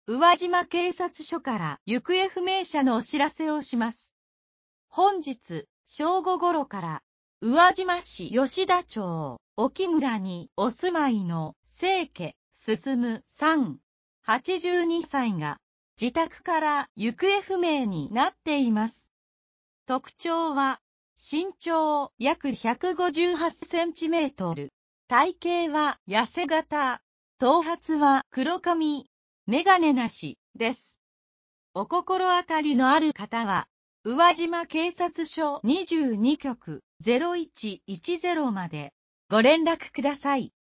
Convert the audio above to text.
宇和島警察署から行方不明者のお知らせをします。本日、正午頃から、宇和島市吉田町沖村にお住まいの清家進さん、82歳が、自宅から行方不明になっています。特徴は、身長約158センチメートル、体型は痩せ型、頭髪は黒髪、メガネなしです。お心当たりのある方は、宇和島警察署22局0110までご連絡ください。